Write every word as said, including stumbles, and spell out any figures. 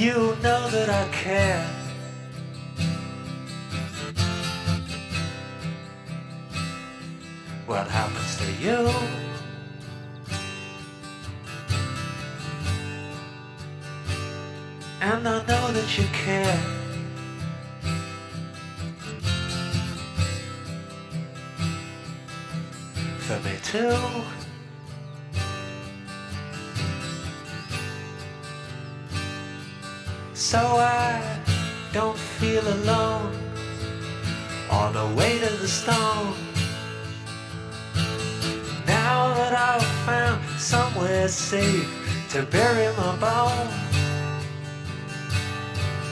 You know that I care. What happens to you? And I know that you care. For me too. So I don't feel alone on the way to the stone. Now that I've found somewhere safe to bury my bones,